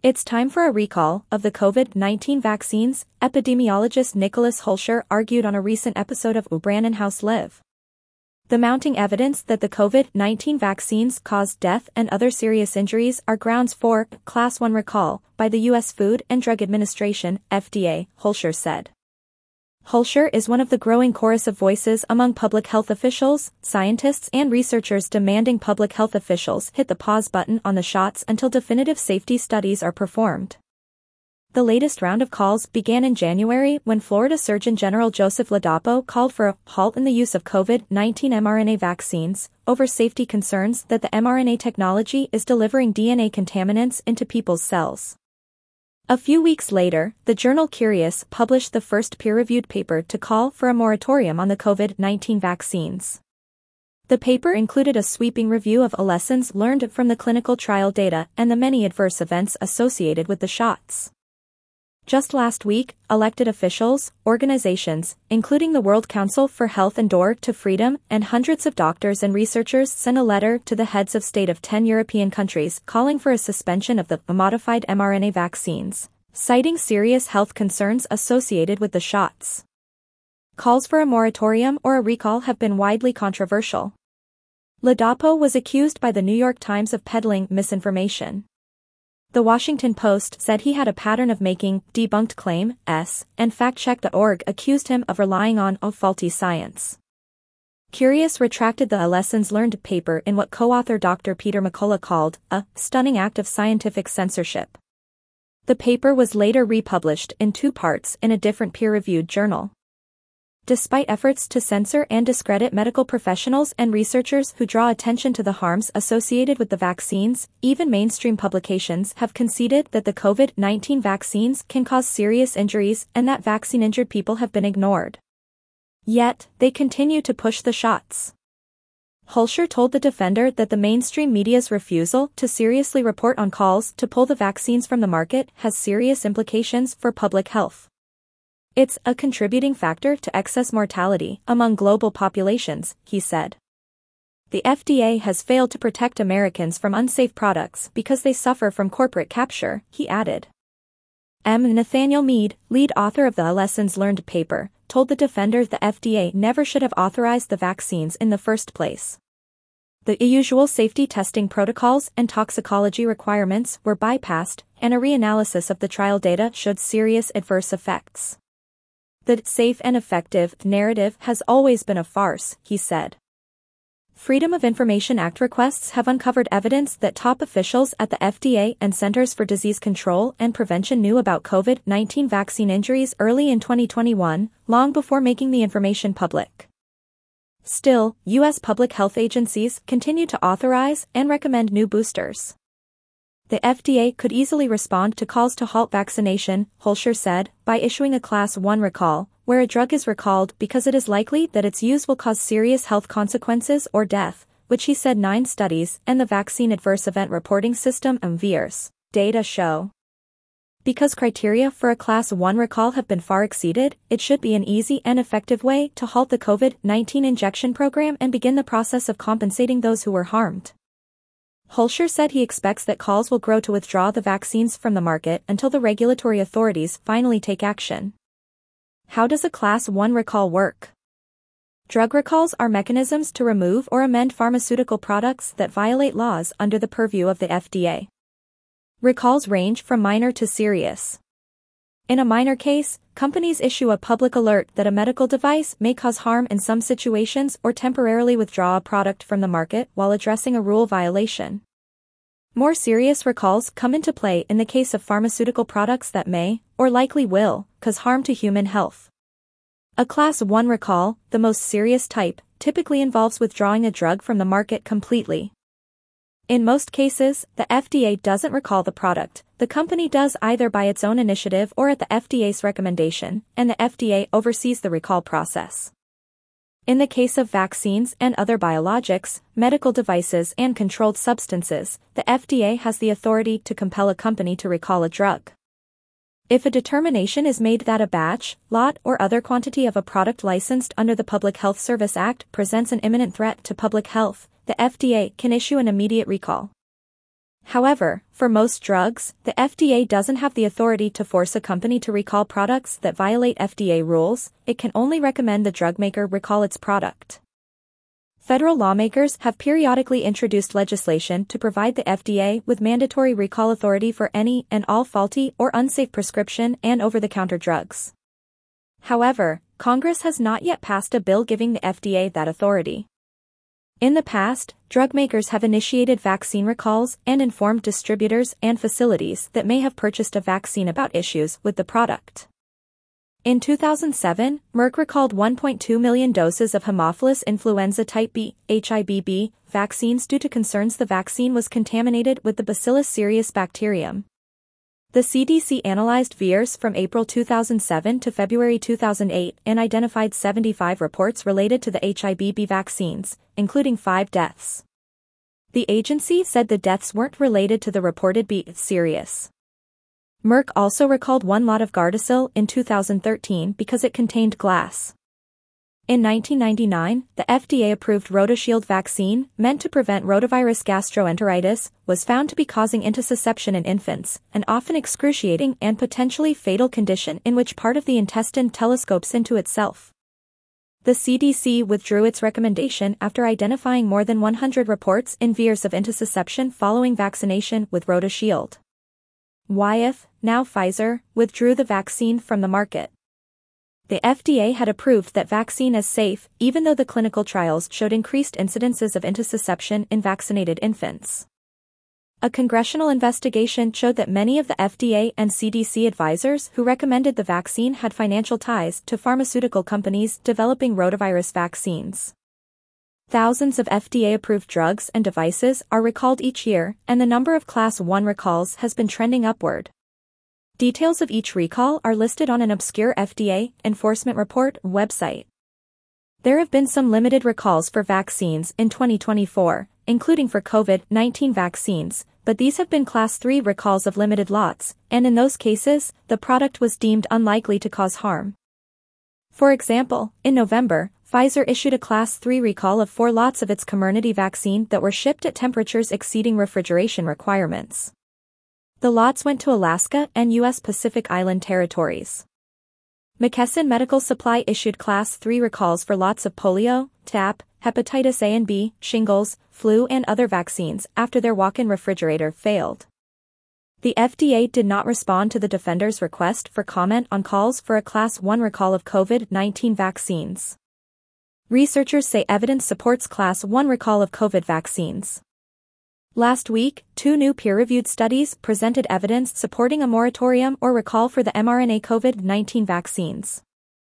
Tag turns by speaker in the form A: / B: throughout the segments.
A: It's time for a recall of the COVID-19 vaccines, epidemiologist Nicholas Hulscher argued on a recent episode of Brannon House Live. The mounting evidence that the COVID-19 vaccines caused death and other serious injuries are grounds for Class 1 recall by the U.S. Food and Drug Administration, FDA, Hulscher said. Hulscher is one of the growing chorus of voices among public health officials, scientists and researchers demanding public health officials hit the pause button on the shots until definitive safety studies are performed. The latest round of calls began in January when Florida Surgeon General Joseph Ladapo called for a halt in the use of COVID-19 mRNA vaccines over safety concerns that the mRNA technology is delivering DNA contaminants into people's cells. A few weeks later, the journal Curious published the first peer-reviewed paper to call for a moratorium on the COVID-19 vaccines. The paper included a sweeping review of lessons learned from the clinical trial data and the many adverse events associated with the shots. Just last week, elected officials, organizations, including the World Council for Health and Door to Freedom, and hundreds of doctors and researchers sent a letter to the heads of state of 10 European countries calling for a suspension of the modified mRNA vaccines, citing serious health concerns associated with the shots. Calls for a moratorium or a recall have been widely controversial. Ladapo was accused by the New York Times of peddling misinformation. The Washington Post said he had a pattern of making debunked claims, and FactCheck.org accused him of relying on faulty science. Curious retracted the Lessons Learned paper in what co-author Dr. Peter McCullough called a stunning act of scientific censorship. The paper was later republished in 2 parts in a different peer-reviewed journal. Despite efforts to censor and discredit medical professionals and researchers who draw attention to the harms associated with the vaccines, even mainstream publications have conceded that the COVID-19 vaccines can cause serious injuries and that vaccine-injured people have been ignored. Yet, they continue to push the shots. Hulscher told The Defender that the mainstream media's refusal to seriously report on calls to pull the vaccines from the market has serious implications for public health. It's a contributing factor to excess mortality among global populations, he said. The FDA has failed to protect Americans from unsafe products because they suffer from corporate capture, he added. Nathaniel Mead, lead author of the Lessons Learned paper, told The Defender the FDA never should have authorized the vaccines in the first place. The usual safety testing protocols and toxicology requirements were bypassed, and a reanalysis of the trial data showed serious adverse effects. The safe and effective narrative has always been a farce, he said. Freedom of Information Act requests have uncovered evidence that top officials at the FDA and Centers for Disease Control and Prevention knew about COVID-19 vaccine injuries early in 2021, long before making the information public. Still, U.S. public health agencies continue to authorize and recommend new boosters. The FDA could easily respond to calls to halt vaccination, Hulscher said, by issuing a Class 1 recall, where a drug is recalled because it is likely that its use will cause serious health consequences or death, which he said 9 studies and the Vaccine Adverse Event Reporting System (VAERS) data show. Because criteria for a Class 1 recall have been far exceeded, it should be an easy and effective way to halt the COVID-19 injection program and begin the process of compensating those who were harmed. Hulscher said he expects that calls will grow to withdraw the vaccines from the market until the regulatory authorities finally take action. How does a Class 1 recall work? Drug recalls are mechanisms to remove or amend pharmaceutical products that violate laws under the purview of the FDA. Recalls range from minor to serious. In a minor case, companies issue a public alert that a medical device may cause harm in some situations or temporarily withdraw a product from the market while addressing a rule violation. More serious recalls come into play in the case of pharmaceutical products that may, or likely will, cause harm to human health. A Class 1 recall, the most serious type, typically involves withdrawing a drug from the market completely. In most cases, the FDA doesn't recall the product, the company does either by its own initiative or at the FDA's recommendation, and the FDA oversees the recall process. In the case of vaccines and other biologics, medical devices and controlled substances, the FDA has the authority to compel a company to recall a drug. If a determination is made that a batch, lot, or other quantity of a product licensed under the Public Health Service Act presents an imminent threat to public health, the FDA can issue an immediate recall. However, for most drugs, the FDA doesn't have the authority to force a company to recall products that violate FDA rules. It can only recommend the drug maker recall its product. Federal lawmakers have periodically introduced legislation to provide the FDA with mandatory recall authority for any and all faulty or unsafe prescription and over-the-counter drugs. However, Congress has not yet passed a bill giving the FDA that authority. In the past, drug makers have initiated vaccine recalls and informed distributors and facilities that may have purchased a vaccine about issues with the product. In 2007, Merck recalled 1.2 million doses of Haemophilus influenza type B, HIBB, vaccines due to concerns the vaccine was contaminated with the Bacillus cereus bacterium. The CDC analyzed VIRS from April 2007 to February 2008 and identified 75 reports related to the HIBB vaccines, including 5 deaths. The agency said the deaths weren't related to the reported B. cereus. Merck also recalled 1 lot of Gardasil in 2013 because it contained glass. In 1999, the FDA-approved RotaShield vaccine, meant to prevent rotavirus gastroenteritis, was found to be causing intussusception in infants, an often excruciating and potentially fatal condition in which part of the intestine telescopes into itself. The CDC withdrew its recommendation after identifying more than 100 reports in VIRS of intussusception following vaccination with RotaShield. Wyeth, now Pfizer, withdrew the vaccine from the market. The FDA had approved that vaccine as safe, even though the clinical trials showed increased incidences of intussusception in vaccinated infants. A congressional investigation showed that many of the FDA and CDC advisors who recommended the vaccine had financial ties to pharmaceutical companies developing rotavirus vaccines. Thousands of FDA-approved drugs and devices are recalled each year, and the number of Class 1 recalls has been trending upward. Details of each recall are listed on an obscure FDA Enforcement Report website. There have been some limited recalls for vaccines in 2024, including for COVID-19 vaccines, but these have been Class 3 recalls of limited lots, and in those cases, the product was deemed unlikely to cause harm. For example, in November, Pfizer issued a Class 3 recall of 4 lots of its Comirnaty vaccine that were shipped at temperatures exceeding refrigeration requirements. The lots went to Alaska and U.S. Pacific Island territories. McKesson Medical Supply issued Class 3 recalls for lots of polio, TAP, hepatitis A and B, shingles, flu and other vaccines after their walk-in refrigerator failed. The FDA did not respond to the defenders' request for comment on calls for a Class 1 recall of COVID-19 vaccines. Researchers say evidence supports Class 1 recall of COVID vaccines. Last week, 2 new peer-reviewed studies presented evidence supporting a moratorium or recall for the mRNA COVID-19 vaccines.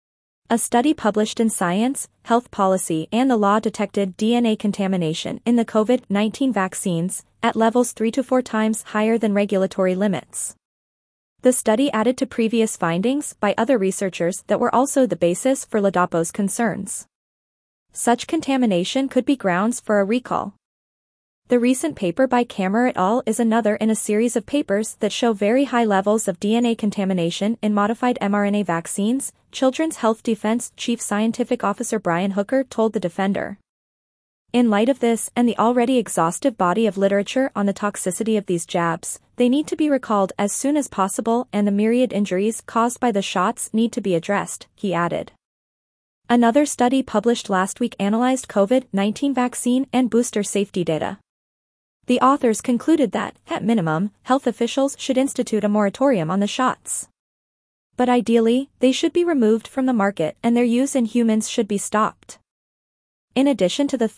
A: A study published in Science, Health Policy and the Law detected DNA contamination in the COVID-19 vaccines at levels 3 to 4 times higher than regulatory limits. The study added to previous findings by other researchers that were also the basis for Ladapo's concerns. Such contamination could be grounds for a recall. The recent paper by Kammer et al. Is another in a series of papers that show very high levels of DNA contamination in modified mRNA vaccines, Children's Health Defense Chief Scientific Officer Brian Hooker told the Defender. In light of this and the already exhaustive body of literature on the toxicity of these jabs, they need to be recalled as soon as possible and the myriad injuries caused by the shots need to be addressed, he added. Another study published last week analyzed COVID-19 vaccine and booster safety data. The authors concluded that, at minimum, health officials should institute a moratorium on the shots. But ideally, they should be removed from the market and their use in humans should be stopped. In addition to the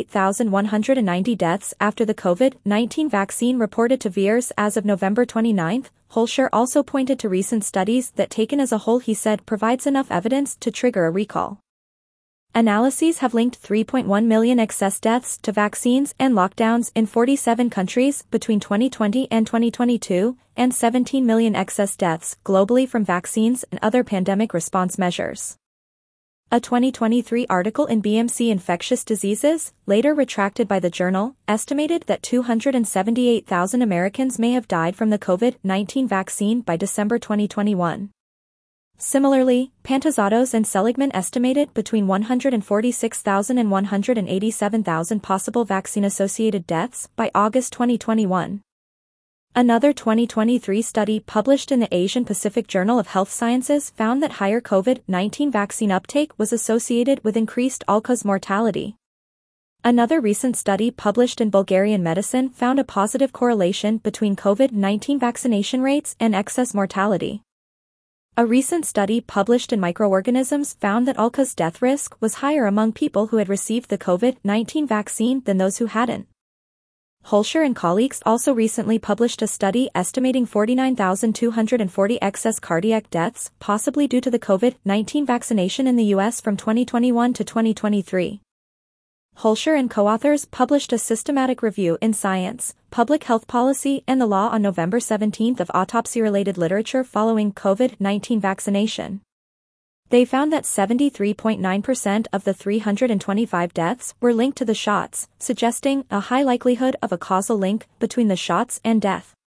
A: 38,190 deaths after the COVID-19 vaccine reported to VIRS as of November 29, Holscher also pointed to recent studies that taken as a whole he said provides enough evidence to trigger a recall. Analyses have linked 3.1 million excess deaths to vaccines and lockdowns in 47 countries between 2020 and 2022, and 17 million excess deaths globally from vaccines and other pandemic response measures. A 2023 article in BMC Infectious Diseases, later retracted by the journal, estimated that 278,000 Americans may have died from the COVID-19 vaccine by December 2021. Similarly, Pantazatos and Seligman estimated between 146,000 and 187,000 possible vaccine-associated deaths by August 2021. Another 2023 study published in the Asian Pacific Journal of Health Sciences found that higher COVID-19 vaccine uptake was associated with increased all-cause mortality. Another recent study published in Bulgarian Medicine found a positive correlation between COVID-19 vaccination rates and excess mortality. A recent study published in Microorganisms found that all-cause death risk was higher among people who had received the COVID-19 vaccine than those who hadn't. Holscher and colleagues also recently published a study estimating 49,240 excess cardiac deaths, possibly due to the COVID-19 vaccination in the U.S. from 2021 to 2023. Holscher and co-authors published a systematic review in Science, Public Health Policy and the Law on November 17 of autopsy-related literature following COVID-19 vaccination. They found that 73.9% of the 325 deaths were linked to the shots, suggesting a high likelihood of a causal link between the shots and death.